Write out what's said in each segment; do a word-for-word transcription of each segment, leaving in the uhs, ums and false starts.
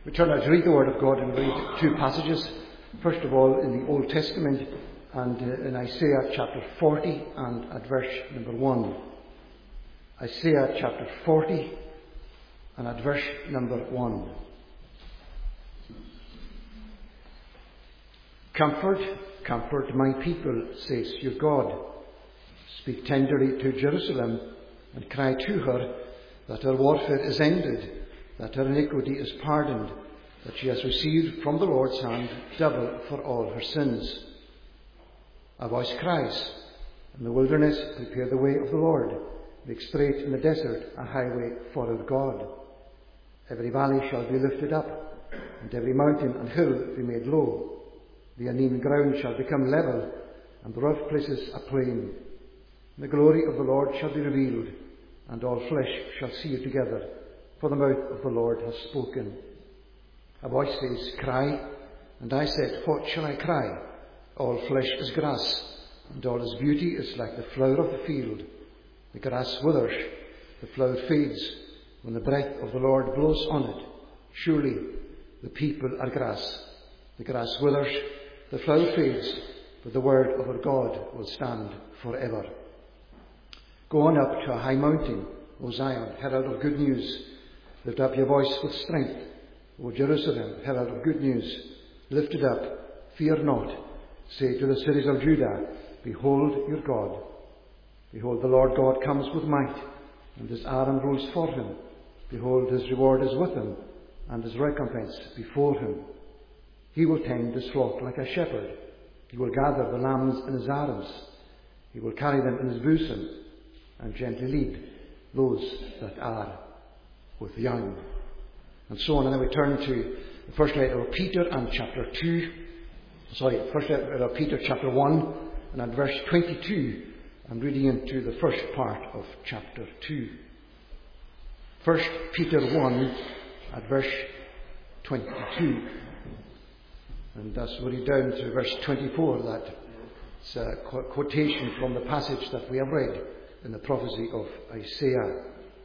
We turn now to read the Word of God and read two passages. First of all, in the Old Testament and uh, in Isaiah chapter forty and at verse number one. Isaiah chapter forty and at verse number one. Comfort, comfort my people, says your God. Speak tenderly to Jerusalem and cry to her that her warfare is ended, that her iniquity is pardoned, that she has received from the Lord's hand double for all her sins. A voice cries, in the wilderness, prepare the way of the Lord, make straight in the desert a highway for our God. Every valley shall be lifted up, and every mountain and hill be made low. The uneven ground shall become level, and the rough places a plain. The glory of the Lord shall be revealed, and all flesh shall see it together, for the mouth of the Lord has spoken. A voice says, cry, and I said, what shall I cry? All flesh is grass, and all its beauty is like the flower of the field. The grass withers, the flower fades, when the breath of the Lord blows on it. Surely the people are grass. The grass withers, the flower fades, but the word of our God will stand forever. Go on up to a high mountain, O Zion, herald of good news. Lift up your voice with strength, O Jerusalem, herald of good news. Lift it up, fear not. Say to the cities of Judah, behold your God. Behold, the Lord God comes with might, and his arm rules for him. Behold, his reward is with him, and his recompense before him. He will tend his flock like a shepherd. He will gather the lambs in his arms. He will carry them in his bosom, and gently lead those that are with young. And so on. And then we turn to the first letter of Peter and chapter two. Sorry, first letter of Peter chapter one and at verse twenty-two. I'm reading into the first part of chapter two. First Peter one at verse twenty-two. And as we read down to verse twenty-four, that's a quotation from the passage that we have read in the prophecy of Isaiah.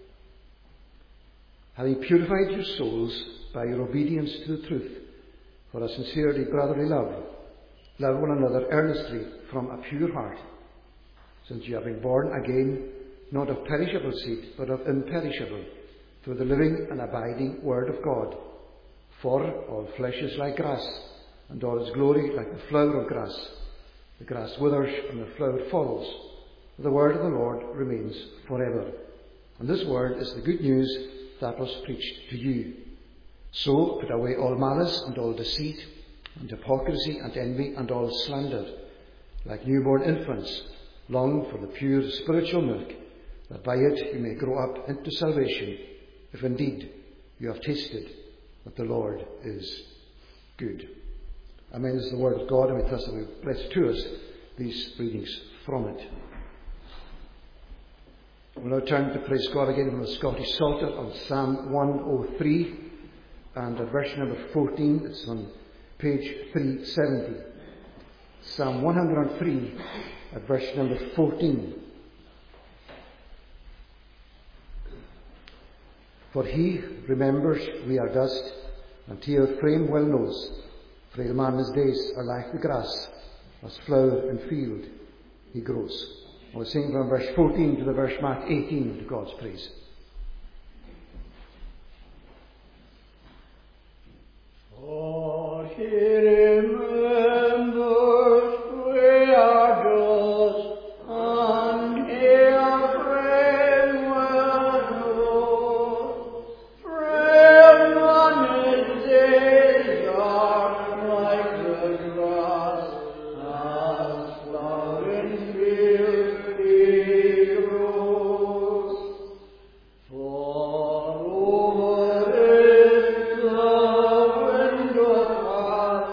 Having purified your souls by your obedience to the truth, for a sincerely brotherly love, love one another earnestly from a pure heart, since you have been born again, not of perishable seed, but of imperishable, through the living and abiding word of God. For all flesh is like grass, and all its glory like the flower of grass. The grass withers and the flower falls, but the word of the Lord remains forever. And this word is the good news that was preached to you. So put away all malice and all deceit, and hypocrisy and envy and all slander. Like newborn infants, long for the pure spiritual milk, that by it you may grow up into salvation, if indeed you have tasted that the Lord is good. Amen. This is the word of God, and we trust that we bless to us these readings from it. We'll now turn to praise God again from the Scottish Psalter on Psalm one oh three and at verse number fourteen. It's on page three seventy. Psalm one hundred three at verse number fourteen. For he remembers we are dust, and he our frame well knows. Frail man, his days are like the grass, as flower in field he grows. We'll sing from verse fourteen to the verse mark eighteen to God's praise. For he remembers we are dust, and he our frame well knows. Frail man, his days are like the grass, as flower in field. For over is the wind of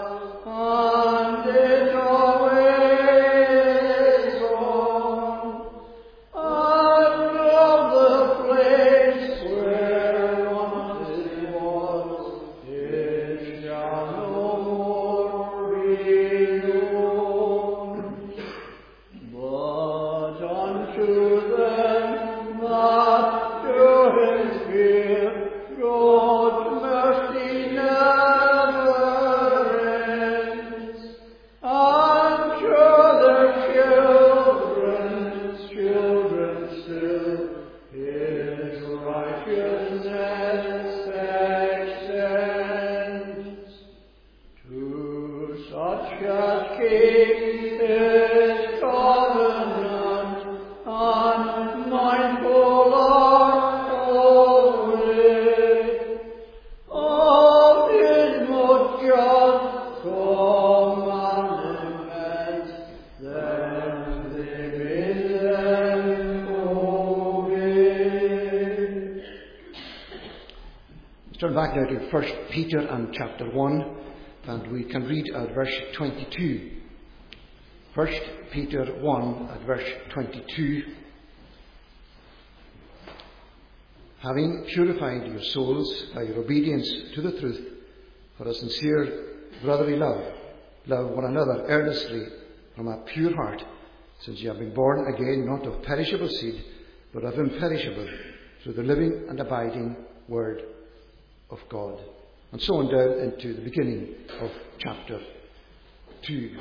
back now to First Peter and chapter one, and we can read at verse twenty-two. First Peter one at verse twenty-two. Having purified your souls by your obedience to the truth, for a sincere brotherly love, love one another earnestly from a pure heart, since you have been born again, not of perishable seed, but of imperishable, through the living and abiding Word of God. And so on down into the beginning of chapter two.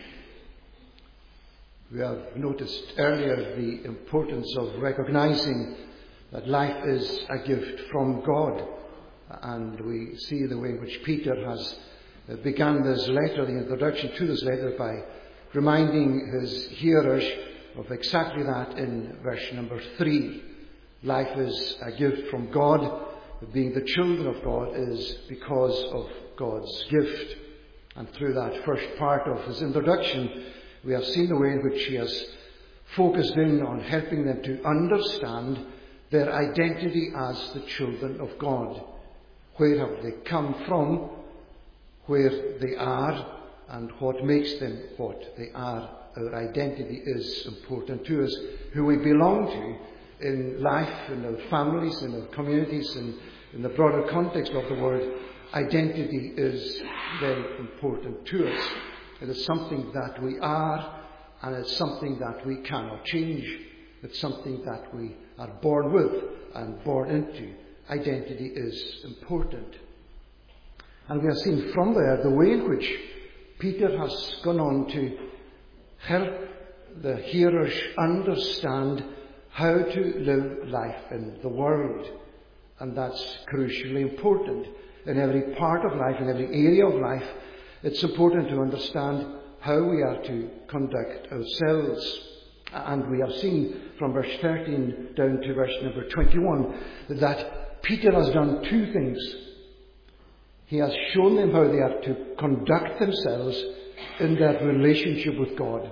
We have noticed earlier the importance of recognizing that life is a gift from God. And we see the way in which Peter has begun this letter, the introduction to this letter, by reminding his hearers of exactly that in verse number three. Life is a gift from God. Being the children of God is because of God's gift. And through that first part of his introduction, we have seen the way in which he has focused in on helping them to understand their identity as the children of God. Where have they come from, where they are, and what makes them what they are. Our identity is important to us, who we belong to in life, in our families, in our communities, and in the broader context of the word. Identity is very important to us. It is something that we are, and it's something that we cannot change. It's something that we are born with and born into. Identity is important. And we have seen from there the way in which Peter has gone on to help the hearers understand how to live life in the world. And that's crucially important. In every part of life, in every area of life, it's important to understand how we are to conduct ourselves. And we have seen from verse thirteen down to verse number twenty-one that Peter has done two things. He has shown them how they are to conduct themselves in their relationship with God.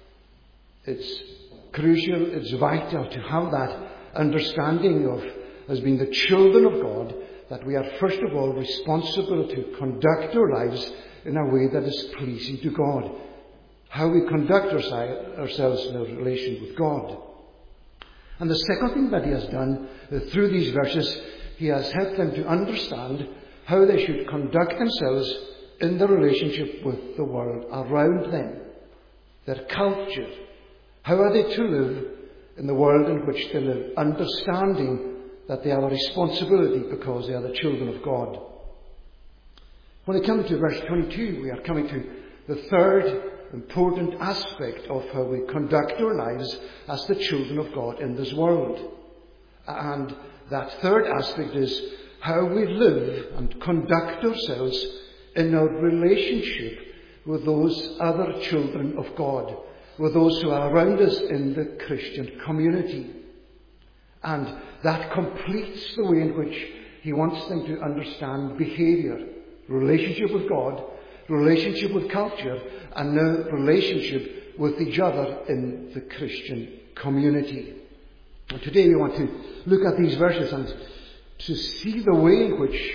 It's crucial, it's vital to have that understanding of, as being the children of God, that we are first of all responsible to conduct our lives in a way that is pleasing to God. How we conduct ourselves in our relation with God. And the second thing that he has done uh, through these verses, he has helped them to understand how they should conduct themselves in the relationship with the world around them. Their culture. How are they to live in the world in which they live, understanding that they have a responsibility because they are the children of God. When we come to verse twenty-two, we are coming to the third important aspect of how we conduct our lives as the children of God in this world. And that third aspect is how we live and conduct ourselves in our relationship with those other children of God, with those who are around us in the Christian community. And that completes the way in which he wants them to understand behaviour, relationship with God, relationship with culture, and now relationship with each other in the Christian community. And today we want to look at these verses and to see the way in which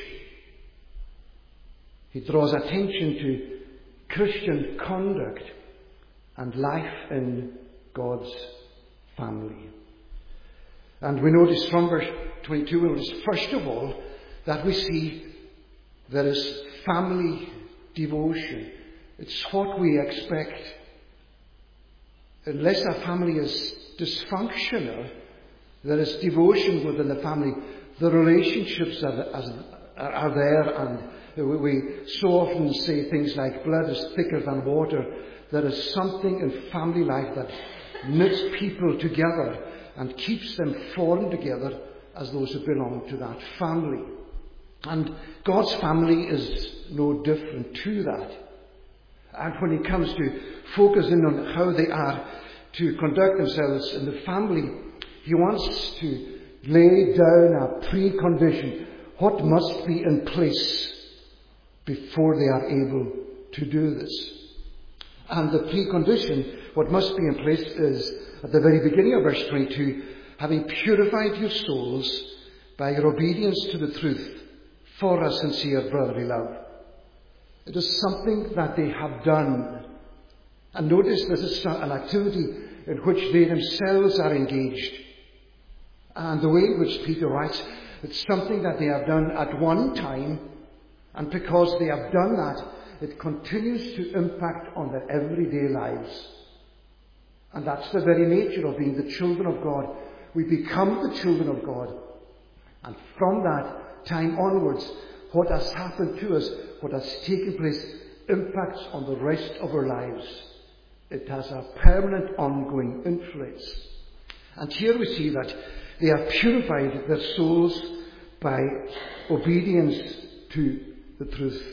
he draws attention to Christian conduct and life in God's family. And we notice from verse twenty-two, we notice first of all that we see there is family devotion. It's what we expect. Unless a family is dysfunctional, there is devotion within the family. The relationships are, are, are there, and we so often say things like blood is thicker than water. There is something in family life that knits people together and keeps them formed together as those who belong to that family. And God's family is no different to that. And when he comes to focus in on how they are to conduct themselves in the family, he wants to lay down a precondition, what must be in place before they are able to do this. And the precondition, what must be in place, is at the very beginning of verse twenty-two, having purified your souls by your obedience to the truth, for a sincere brotherly love. It is something that they have done. And notice this is an activity in which they themselves are engaged. And the way in which Peter writes, it's something that they have done at one time, and because they have done that, it continues to impact on their everyday lives. And that's the very nature of being the children of God. We become the children of God. And from that time onwards, what has happened to us, what has taken place, impacts on the rest of our lives. It has a permanent, ongoing influence. And here we see that they have purified their souls by obedience to the truth.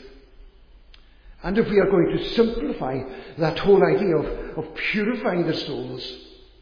And if we are going to simplify that whole idea of, of purifying their souls,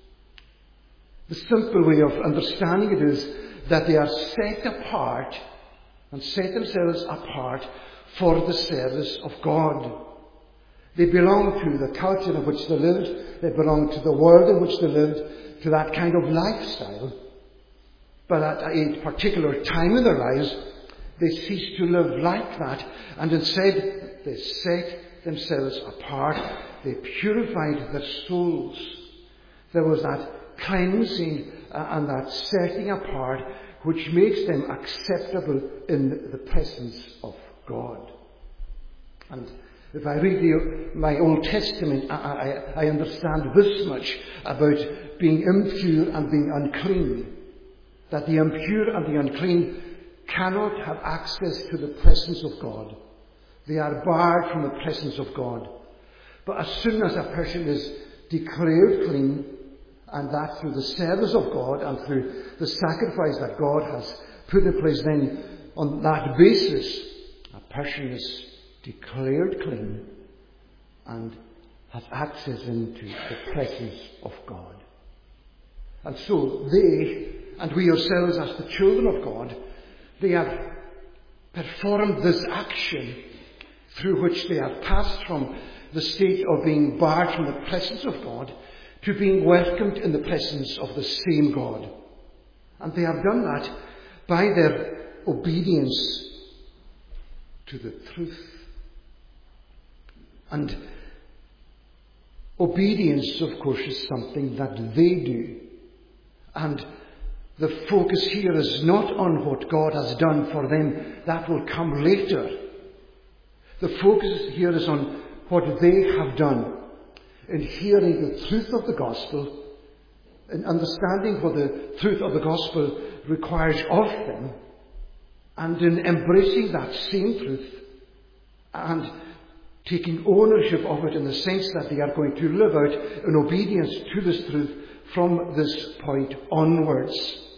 the simple way of understanding it is that they are set apart and set themselves apart for the service of God. They belong to the culture in which they lived. They belong to the world in which they lived, to that kind of lifestyle. But at a particular time in their lives, they ceased to live like that, and instead they set themselves apart. They purified their souls. There was that cleansing and that setting apart which makes them acceptable in the presence of God. And if I read the, my Old Testament, I, I, I understand this much about being impure and being unclean. That the impure and the unclean cannot have access to the presence of God. They are barred from the presence of God. But as soon as a person is declared clean, and that through the service of God and through the sacrifice that God has put in place, then on that basis, a person is declared clean and has access into the presence of God. And so they, and we ourselves as the children of God, they have performed this action through which they have passed from the state of being barred from the presence of God to being welcomed in the presence of the same God. And they have done that by their obedience to the truth. And obedience, of course, is something that they do. And the focus here is not on what God has done for them. That will come later. The focus here is on what they have done in hearing the truth of the gospel, in understanding what the truth of the gospel requires of them, and in embracing that same truth and taking ownership of it in the sense that they are going to live out in obedience to this truth from this point onwards.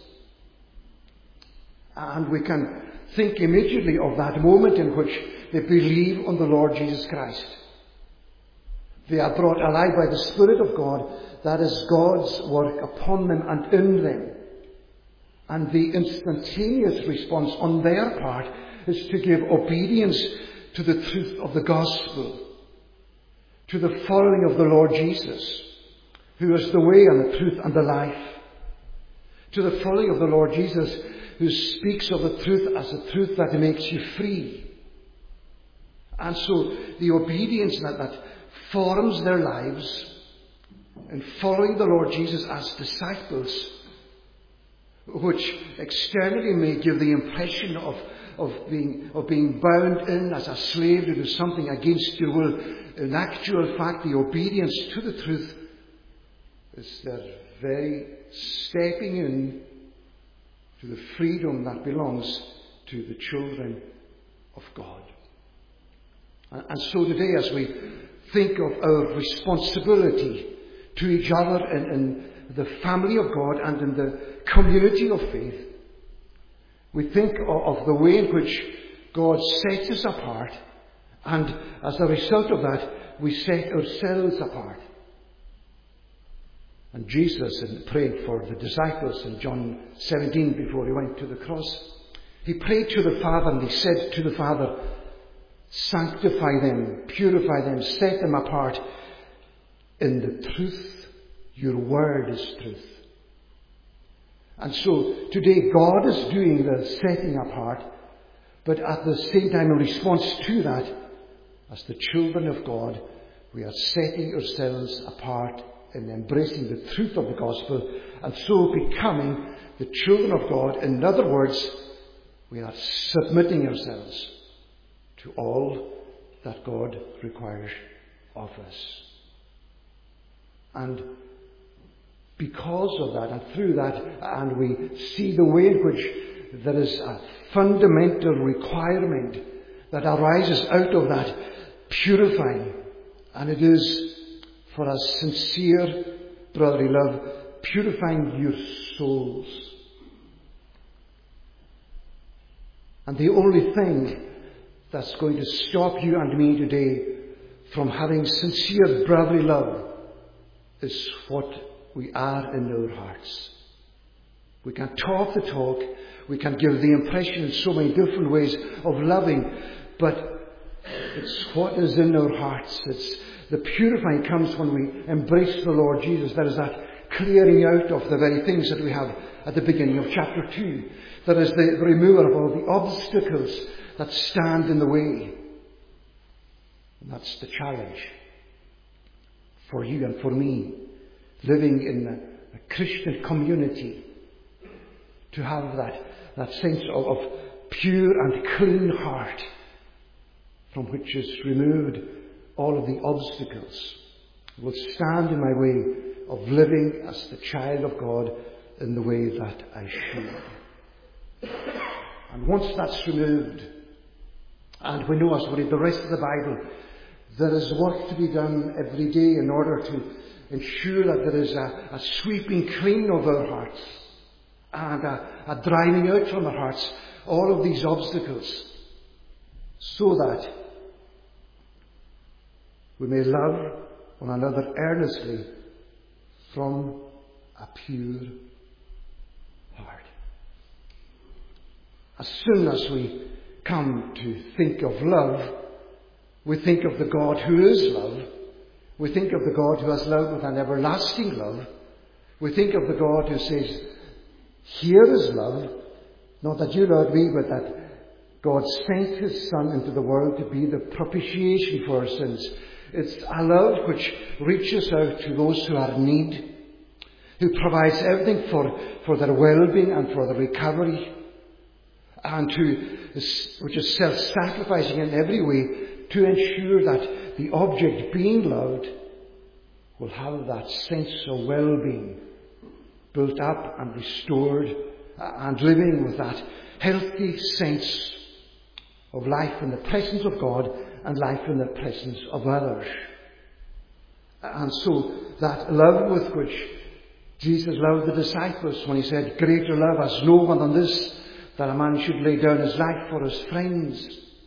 And we can think immediately of that moment in which they believe on the Lord Jesus Christ. They are brought alive by the Spirit of God. That is God's work upon them and in them. And the instantaneous response on their part is to give obedience to the truth of the gospel, to the following of the Lord Jesus, who is the way and the truth and the life, to the following of the Lord Jesus, who speaks of the truth as a truth that makes you free. And so the obedience that, that forms their lives in following the Lord Jesus as disciples, which externally may give the impression of, of, being, of being bound in as a slave to do something against your will. In actual fact, the obedience to the truth is their very stepping in to the freedom that belongs to the children of God. And, and so today, as we think of our responsibility to each other in, in the family of God and in the community of faith, we think of, of the way in which God sets us apart, and as a result of that, we set ourselves apart. And Jesus, in praying for the disciples in John seventeen before he went to the cross, he prayed to the Father and he said to the Father, sanctify them, purify them, set them apart in the truth. Your word is truth. And so today God is doing the setting apart But at the same time, in response to that, as the children of God, we are setting ourselves apart in embracing the truth of the gospel and so becoming the children of God. In other words, we are submitting ourselves to all that God requires of us. And because of that and through that, and we see the way in which there is a fundamental requirement that arises out of that purifying, and it is for a sincere brotherly love, purifying your souls. And the only thing that's going to stop you and me today from having sincere brotherly love is what we are in our hearts. We can talk the talk, we can give the impression in so many different ways of loving, but it's what is in our hearts. It's the purifying comes when we embrace the Lord Jesus. There is that clearing out of the very things that we have at the beginning of chapter two. There is the removal of all the obstacles that stand in the way. And that's the challenge for you and for me, living in a, a Christian community, to have that, that sense of, of pure and clean heart from which is removed all of the obstacles that will stand in my way of living as the child of God in the way that I should. And once that's removed, and we know as we read the rest of the Bible, there is work to be done every day in order to ensure that there is a, a sweeping clean of our hearts and a, a driving out from our hearts all of these obstacles, so that we may love one another earnestly from a pure heart. As soon as we come to think of love, we think of the God who is love. We think of the God who has love with an everlasting love. We think of the God who says, here is love, not that you loved me, but that God sent His Son into the world to be the propitiation for our sins. It's a love which reaches out to those who are in need, who provides everything for, for their well-being and for their recovery, and who is, which is self-sacrificing in every way to ensure that the object being loved will have that sense of well-being built up and restored, and living with that healthy sense of life in the presence of God and life in the presence of others. And so that love with which Jesus loved the disciples when He said, greater love has no one than this, that a man should lay down his life for his friends.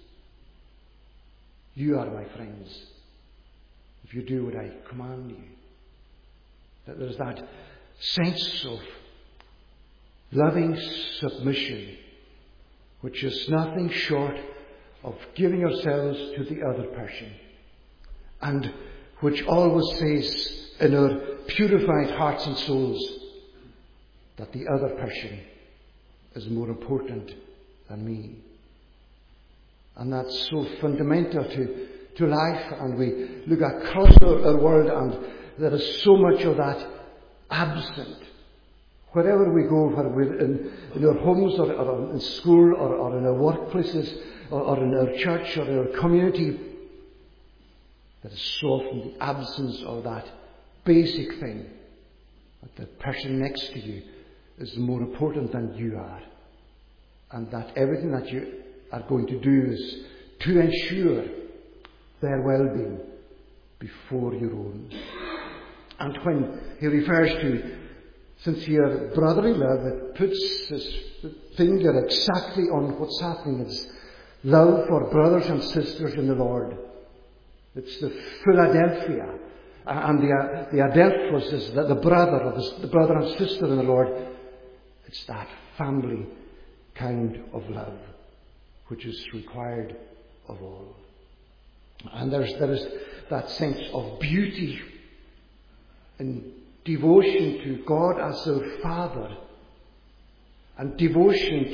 You are my friends if you do what I command you. That there's that sense of loving submission, which is nothing short of giving ourselves to the other person, and which always says in our purified hearts and souls that the other person is more important than me. And that's so fundamental to, to life. And we look across our, our world, and there is so much of that absent. Wherever we go, whether we're in, in our homes or, or in school or, or in our workplaces or, or in our church or in our community, there is so often the absence of that basic thing, that the person next to you is more important than you are, and that everything that you are going to do is to ensure their well-being before your own. And when he refers to sincere brotherly love, it puts his finger exactly on what's happening. It's love for brothers and sisters in the Lord. It's the Philadelphia, and the the Adelphos is the, the brother or the, the brother and sister in the Lord. It's that family kind of love which is required of all. And there's there is that sense of beauty in devotion to God as our Father, and devotion to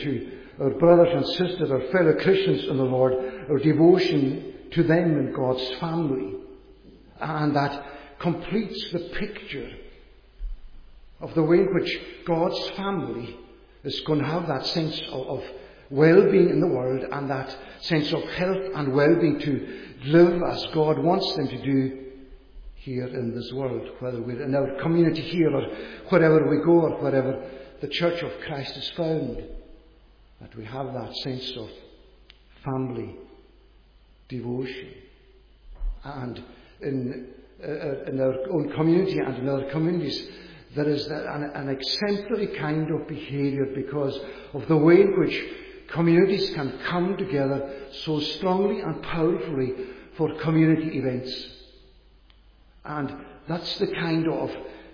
our brothers and sisters, our fellow Christians in the Lord, our devotion to them in God's family. And that completes the picture of the way in which God's family is going to have that sense of, of well-being in the world, and that sense of health and well-being to live as God wants them to do here in this world, whether we're in our community here or wherever we go or wherever the Church of Christ is found, that we have that sense of family devotion. And in, uh, in our own community and in other communities, there is an, an exemplary kind of behaviour because of the way in which communities can come together so strongly and powerfully for community events. And that's the kind of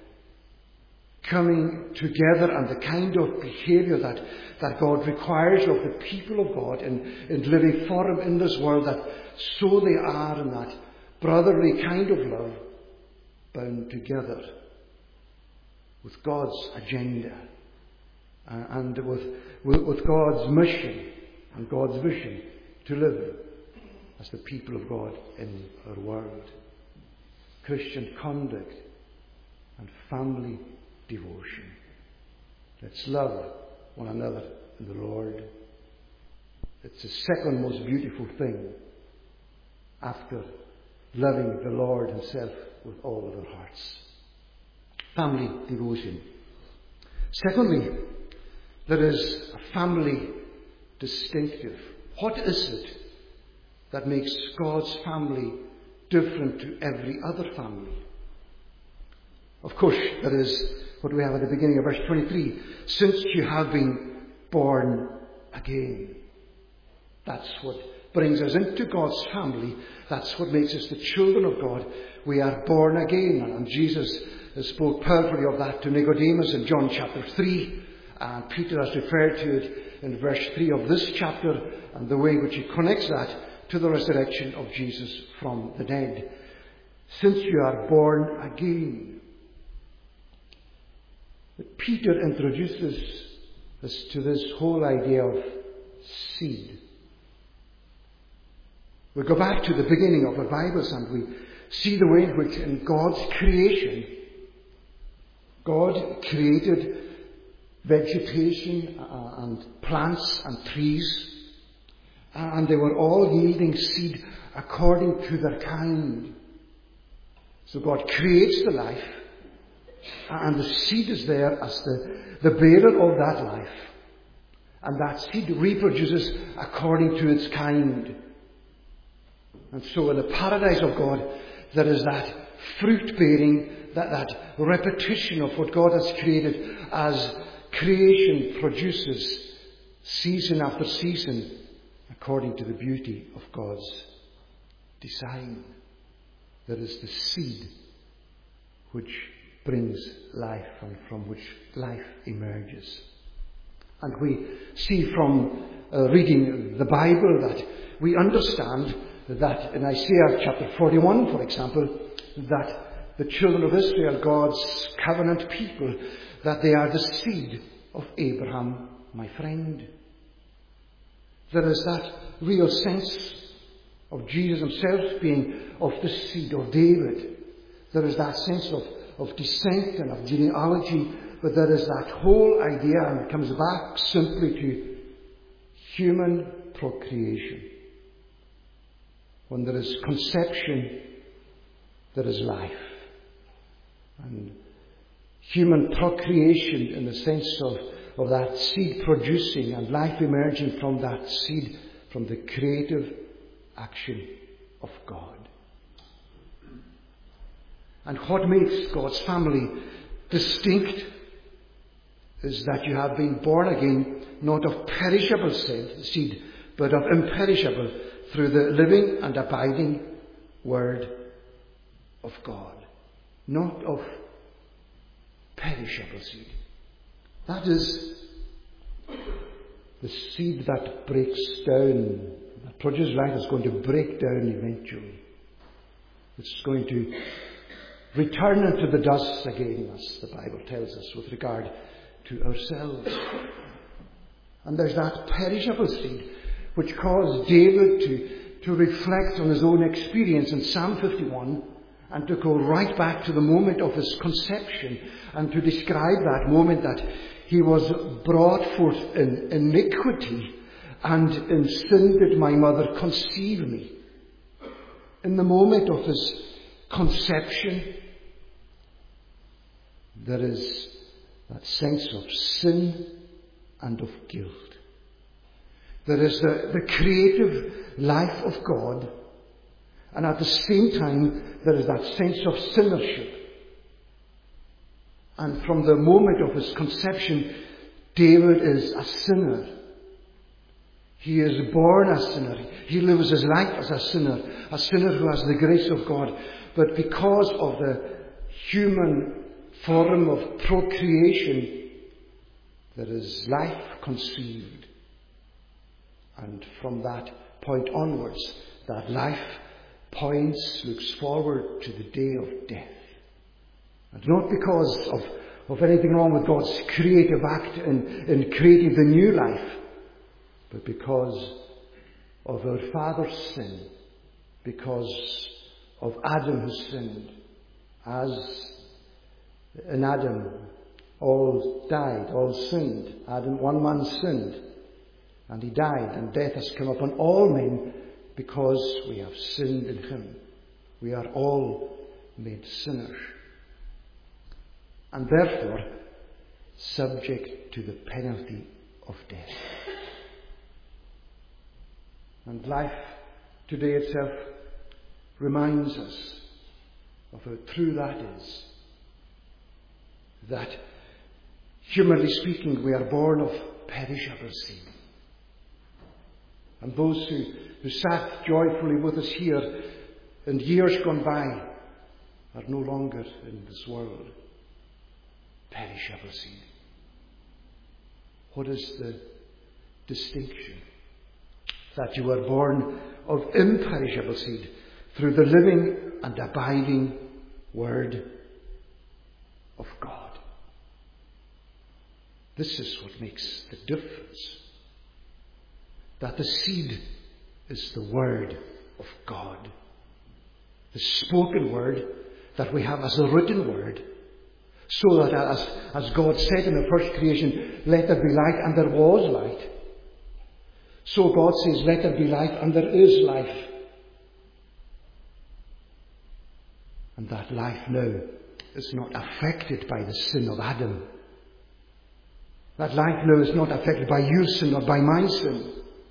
coming together and the kind of behaviour that, that God requires of the people of God in, in living for Him in this world, that so they are in that brotherly kind of love, bound together with God's agenda uh, and with, with, with God's mission and God's vision to live as the people of God in our world. Christian conduct and family devotion. Let's love one another in the Lord. It's the second most beautiful thing after loving the Lord Himself with all of our hearts. Family devotion. Secondly, there is a family distinctive. What is it that makes God's family different to every other family? Of course, that is what we have at the beginning of verse twenty-three. Since you have been born again. That's what brings us into God's family. That's what makes us the children of God. We are born again. And Jesus spoke powerfully of that to Nicodemus in John chapter three. And Peter has referred to it in verse three of this chapter, and the way in which he connects that to the resurrection of Jesus from the dead. Since you are born again. But Peter introduces us to this whole idea of seed. We go back to the beginning of our Bibles and we see the way in which in God's creation, God created vegetation and plants and trees, and they were all yielding seed according to their kind. So God creates the life, and the seed is there as the, the bearer of that life. And that seed reproduces according to its kind. And so in the paradise of God, there is that fruit bearing, that, that repetition of what God has created as creation produces season after season according to the beauty of God's design. There is the seed which brings life and from which life emerges. And we see from uh, reading the Bible that we understand that in Isaiah chapter forty-one, for example, that the children of Israel, God's covenant people, that they are the seed of Abraham, my friend. There is that real sense of Jesus Himself being of the seed of David. There is that sense of, of descent and of genealogy, but there is that whole idea, and it comes back simply to human procreation. When there is conception, there is life. And human procreation in the sense of, of that seed producing and life emerging from that seed, from the creative action of God. And what makes God's family distinct is that you have been born again, not of perishable seed, but of imperishable, through the living and abiding Word of God. Not of perishable seed. That is the seed that breaks down, that produces life, is going to break down eventually. It's going to return into the dust again, as the Bible tells us, with regard to ourselves. And there's that perishable seed which caused David to, to reflect on his own experience in Psalm fifty-one and to go right back to the moment of his conception and to describe that moment that he was brought forth in iniquity, and in sin did my mother conceive me. In the moment of his conception, there is that sense of sin and of guilt. There is the, the creative life of God, and at the same time there is that sense of sinnership. And from the moment of his conception, David is a sinner. He is born a sinner. He lives his life as a sinner, a sinner who has the grace of God. But because of the human form of procreation, there is life conceived. And from that point onwards, that life points, looks forward to the day of death. And not because of, of anything wrong with God's creative act in, in creating the new life, but because of our father's sin, because of Adam who sinned. As in Adam all died, all sinned. Adam, one man sinned, and he died, and death has come upon all men because we have sinned in him. We are all made sinners, and therefore subject to the penalty of death. And life today itself reminds us of how true that is. That, humanly speaking, we are born of perishable seed. And those who, who sat joyfully with us here in years gone by are no longer in this world. Perishable seed. What is the distinction? That you were born of imperishable seed through the living and abiding Word of God. This is what makes the difference. That the seed is the Word of God. The spoken Word that we have as a written Word. So that as, as God said in the first creation, let there be light, and there was light. So God says, let there be life, and there is life. And that life now is not affected by the sin of Adam. That life now is not affected by your sin or by my sin.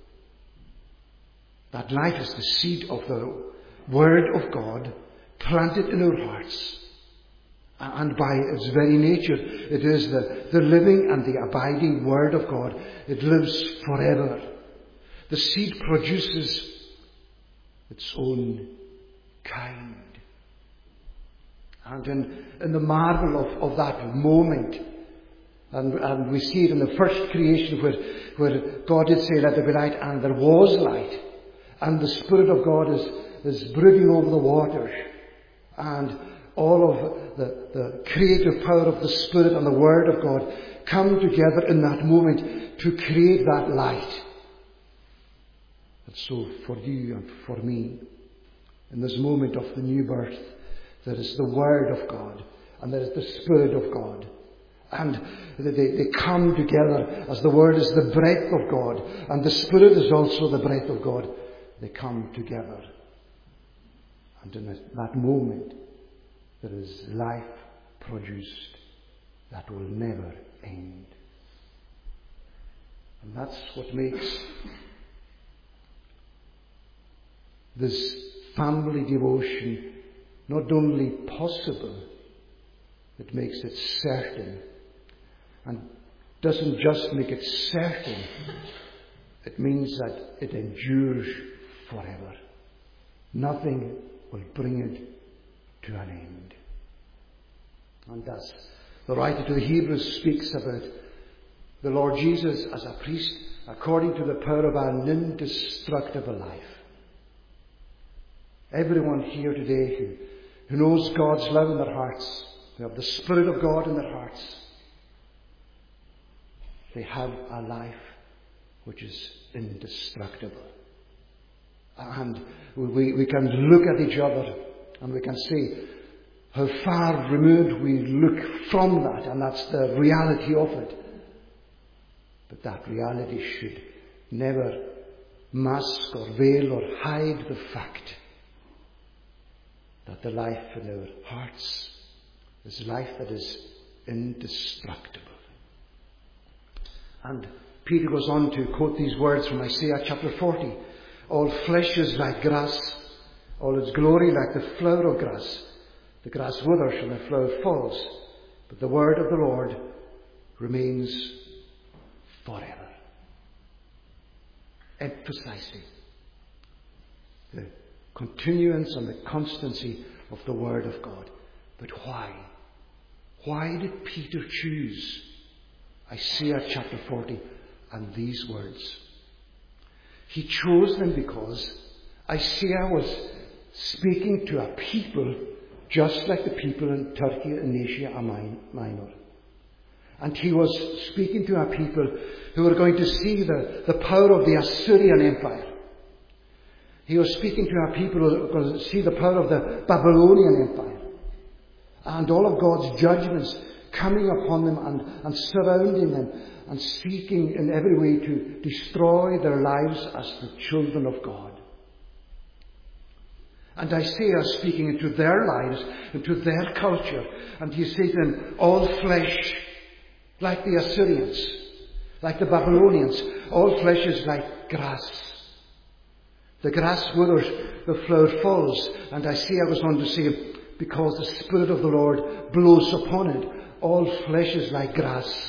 That life is the seed of the Word of God planted in our hearts. And by its very nature, it is the, the living and the abiding Word of God. It lives forever. The seed produces its own kind. And in, in the marvel of, of that moment, and, and we see it in the first creation where, where God did say, let there be light, and there was light. And the Spirit of God is, is brooding over the waters. And all of the, the creative power of the Spirit and the Word of God come together in that moment to create that light. And so for you and for me, in this moment of the new birth, there is the Word of God and there is the Spirit of God. And they, they come together as the Word is the breath of God and the Spirit is also the breath of God. They come together. And in that moment, there is life produced that will never end. And that's what makes this family devotion not only possible, it makes it certain. And doesn't just make it certain, it means that it endures forever. Nothing will bring it to an end. And thus, the writer to the Hebrews speaks about the Lord Jesus as a priest according to the power of an indestructible life. Everyone here today who, who knows God's love in their hearts, they have the Spirit of God in their hearts, they have a life which is indestructible. And we, we can look at each other and we can see how far removed we look from that, and that's the reality of it. But that reality should never mask or veil or hide the fact that the life in our hearts is life that is indestructible. And Peter goes on to quote these words from Isaiah chapter forty. All flesh is like grass, all its glory like the flower of grass. The grass withers and the flower falls, but the word of the Lord remains forever. Emphasizing the continuance and the constancy of the word of God. But why? Why did Peter choose Isaiah chapter forty and these words? He chose them because Isaiah was speaking to a people just like the people in Turkey and Asia Minor. And he was speaking to a people who were going to see the, the power of the Assyrian Empire. He was speaking to a people who were going to see the power of the Babylonian Empire. And all of God's judgments coming upon them and, and surrounding them and seeking in every way to destroy their lives as the children of God. And Isaiah speaking into their lives, into their culture, and he says to them, all flesh, like the Assyrians, like the Babylonians, all flesh is like grass. The grass withers, the flower falls, and Isaiah goes on to say, because the Spirit of the Lord blows upon it, all flesh is like grass.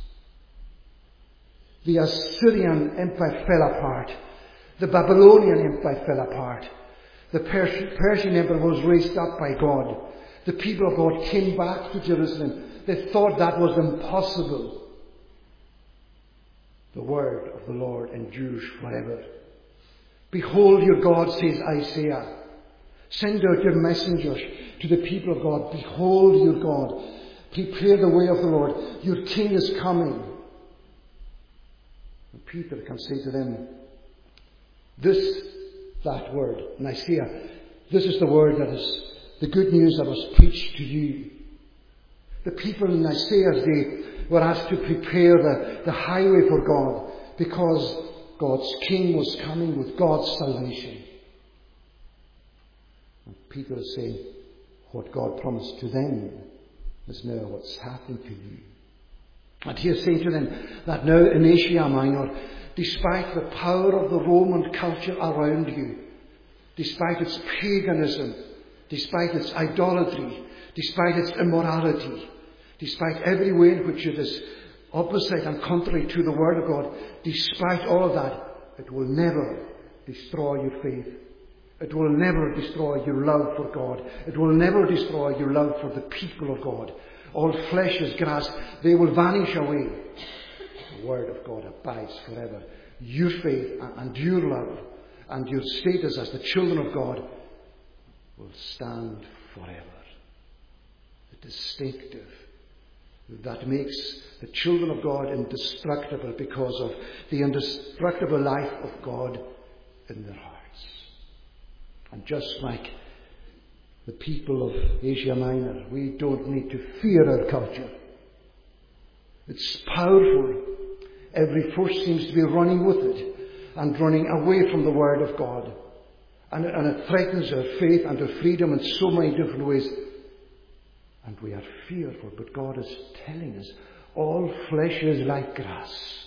The Assyrian Empire fell apart. The Babylonian Empire fell apart. The Persian Empire was raised up by God. The people of God came back to Jerusalem. They thought that was impossible. The word of the Lord endures forever. Behold your God, says Isaiah. Send out your messengers to the people of God. Behold your God. Prepare the way of the Lord. Your King is coming. And Peter can say to them, this, that word, in Isaiah, this is the word that is the good news that was preached to you. The people in Isaiah's day were asked to prepare the, the highway for God because God's King was coming with God's salvation. And Peter is saying, what God promised to them is now what's happening to you. And he is saying to them that now in Asia Minor, despite the power of the Roman culture around you, despite its paganism, despite its idolatry, despite its immorality, despite every way in which it is opposite and contrary to the Word of God, despite all of that, it will never destroy your faith. It will never destroy your love for God. It will never destroy your love for the people of God. All flesh is grass. They will vanish away. The Word of God abides forever. Your faith and your love and your status as the children of God will stand forever. The distinctive that makes the children of God indestructible because of the indestructible life of God in their hearts. And just like the people of Asia Minor, we don't need to fear our culture. It's powerful. Every force seems to be running with it and running away from the Word of God. And it, and it threatens our faith and our freedom in so many different ways. And we are fearful, but God is telling us, all flesh is like grass.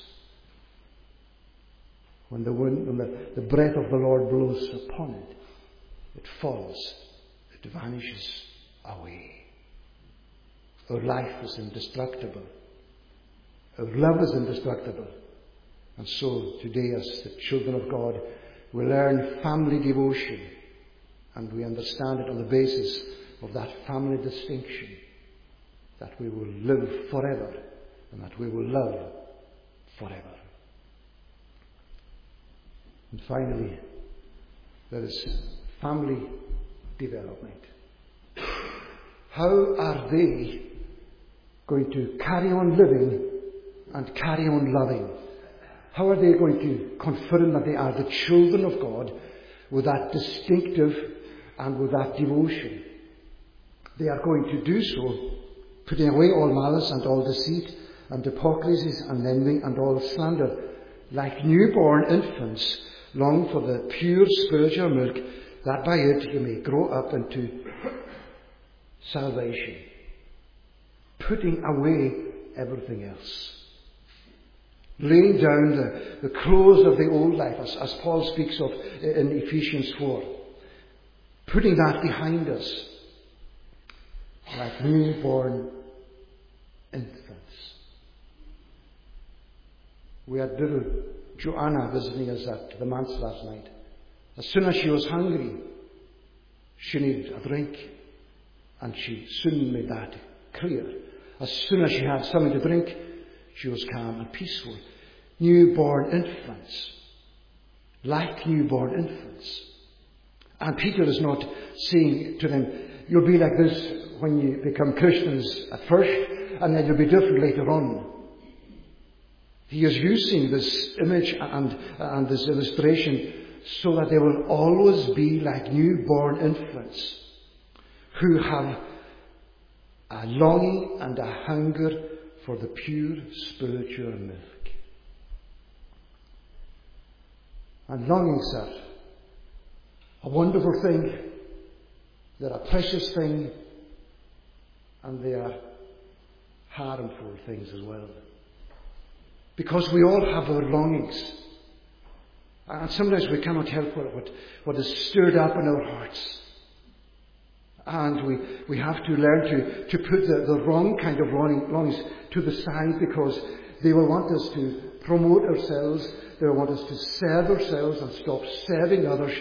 When the wind, when the, the breath of the Lord blows upon it, it falls, it vanishes away. Our life is indestructible. Our love is indestructible. And so today, as the children of God, we learn family devotion, and we understand it on the basis of that family distinction, that we will live forever and that we will love forever. And finally, there is family development. How are they going to carry on living and carry on loving? How are they going to confirm that they are the children of God with that distinctive and with that devotion? They are going to do so, putting away all malice and all deceit and hypocrisies and envy and all slander. Like newborn infants, long for the pure spiritual milk, that by it you may grow up into salvation. Putting away everything else. Laying down the, the clothes of the old life, as, as Paul speaks of in Ephesians four. Putting that behind us. Like newborn infants. We had little Joanna visiting us at the manse last night. As soon as she was hungry, she needed a drink. And she soon made that clear. As soon as she had something to drink, she was calm and peaceful. Newborn infants. Like newborn infants. And Peter is not saying to them, you'll be like this when you become Christians at first, and then you'll be different later on. He is using this image and, and this illustration so that they will always be like newborn infants who have a longing and a hunger for the pure spiritual milk. And longings are a wonderful thing, they're a precious thing, and they are harmful things as well. Because we all have our longings. And sometimes we cannot help what, what is stirred up in our hearts. And we, we have to learn to, to put the, the wrong kind of longing, longings to the side, because they will want us to promote ourselves, they will want us to serve ourselves and stop serving others.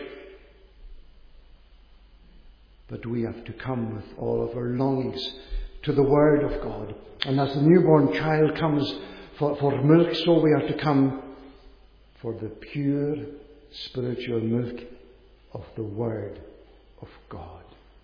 But we have to come with all of our longings to the Word of God. And as the newborn child comes for, for milk, so we have to come for the pure spiritual milk of the Word of God.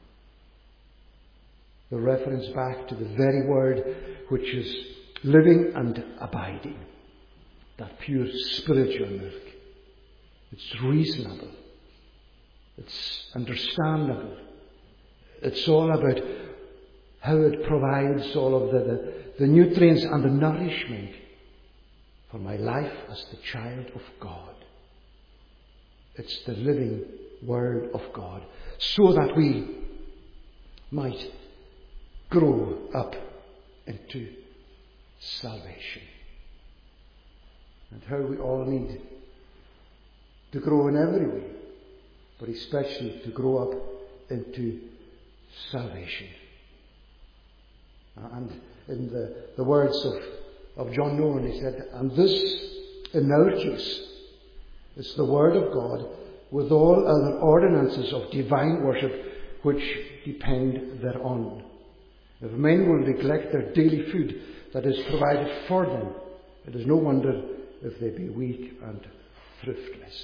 The reference back to the very Word which is living and abiding. That pure spiritual milk. It's reasonable. It's understandable. It's all about how it provides all of the, the, the nutrients and the nourishment for my life as the child of God. It's the living Word of God, so that we might grow up into salvation. And how we all need to grow in every way, but especially to grow up into salvation. And in the, the words of, of John Nolan, he said, and this, in our case, is the Word of God with all other ordinances of divine worship which depend thereon. If men will neglect their daily food that is provided for them, it is no wonder if they be weak and thriftless.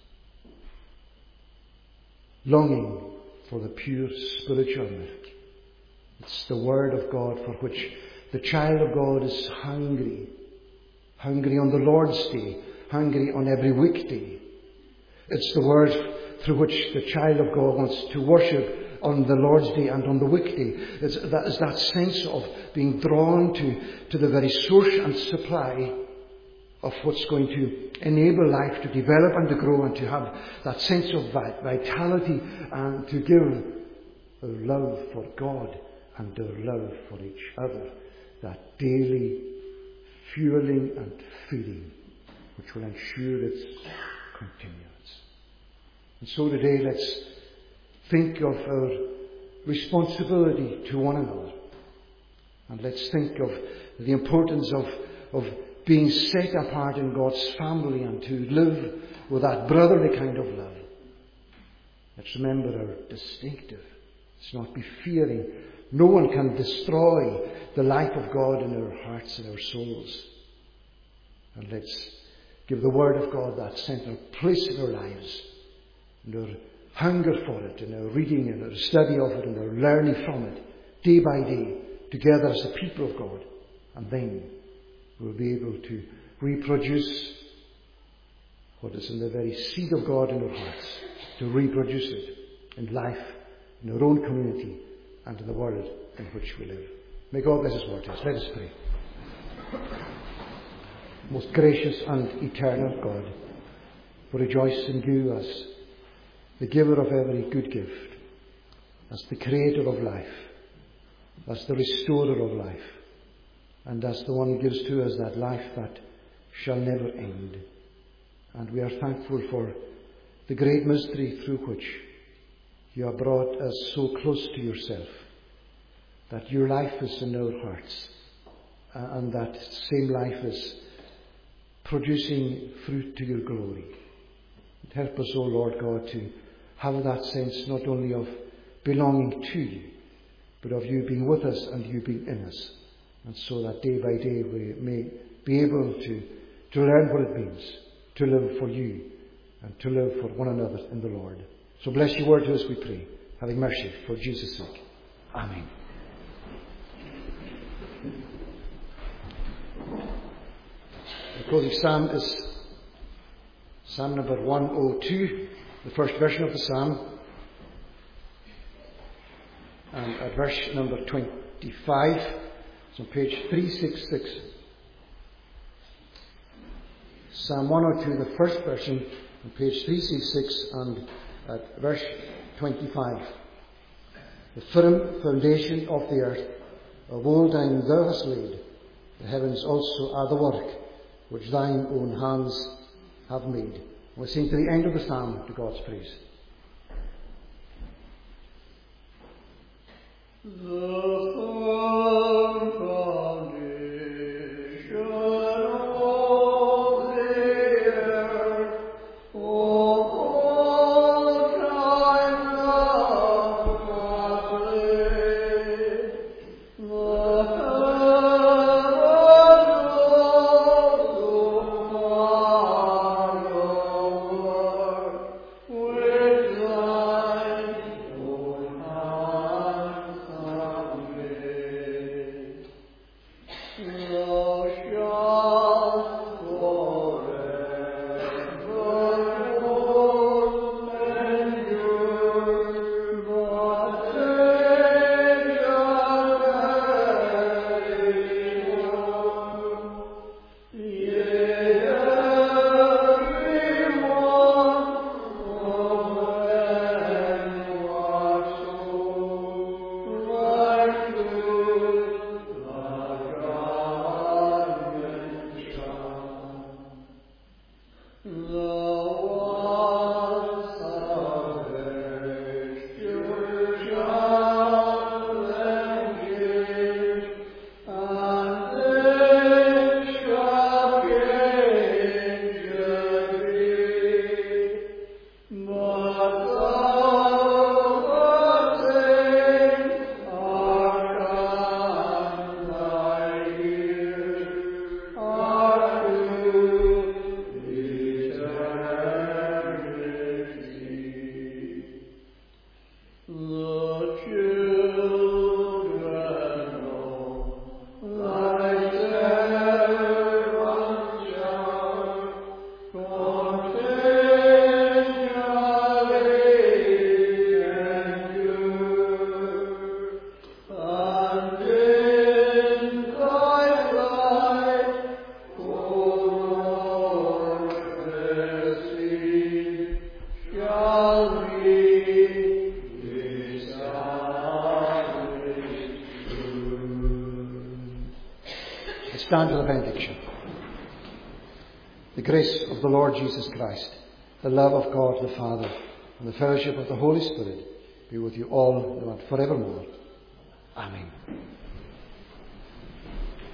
Longing for the pure spiritual milk. It's the Word of God for which the child of God is hungry. Hungry on the Lord's Day. Hungry on every weekday. It's the Word through which the child of God wants to worship on the Lord's Day and on the weekday. It's that, it's that sense of being drawn to, to the very source and supply of what's going to enable life to develop and to grow and to have that sense of vitality and to give a love for God and a love for each other. That daily fueling and feeding which will ensure its continuance. And so today let's think of our responsibility to one another. And let's think of the importance of, of being set apart in God's family and to live with that brotherly kind of love. Let's remember our distinctive. Let's not be fearing. No one can destroy the life of God in our hearts and our souls. And let's give the Word of God that central place in our lives, and our hunger for it, and our reading and our study of it, and our learning from it, day by day, together as the people of God. And then we'll be able to reproduce what is in the very seed of God in our hearts, to reproduce it in life, in our own community, and in the world in which we live. May God bless His word to us. Let us pray. Most gracious and eternal God, we rejoice in you as the giver of every good gift, as the creator of life, as the restorer of life, and as the one who gives to us that life that shall never end. And we are thankful for the great mystery through which you have brought us so close to yourself, that your life is in our hearts, and that same life is producing fruit to your glory. Help us, O Lord God, to have that sense not only of belonging to you, but of you being with us and you being in us, and so that day by day we may be able to, to learn what it means to live for you and to live for one another in the Lord. So bless your word to us, we pray, having mercy for Jesus' sake. Amen. The closing psalm is Psalm number one oh two, the first version of the psalm. And at verse number twenty-five, it's on page three sixty-six. Psalm one oh two, the first version, on page three sixty-six, and at verse twenty-five. The firm foundation of the earth, of old time thou hast laid, the heavens also are the work which thine own hands have made. We'll sing to the end of the psalm to God's praise. The firm foundation of the earth, of all time thou hast laid, the Stand to the benediction. The grace of the Lord Jesus Christ, the love of God the Father, and the fellowship of the Holy Spirit be with you all now and forevermore. Amen.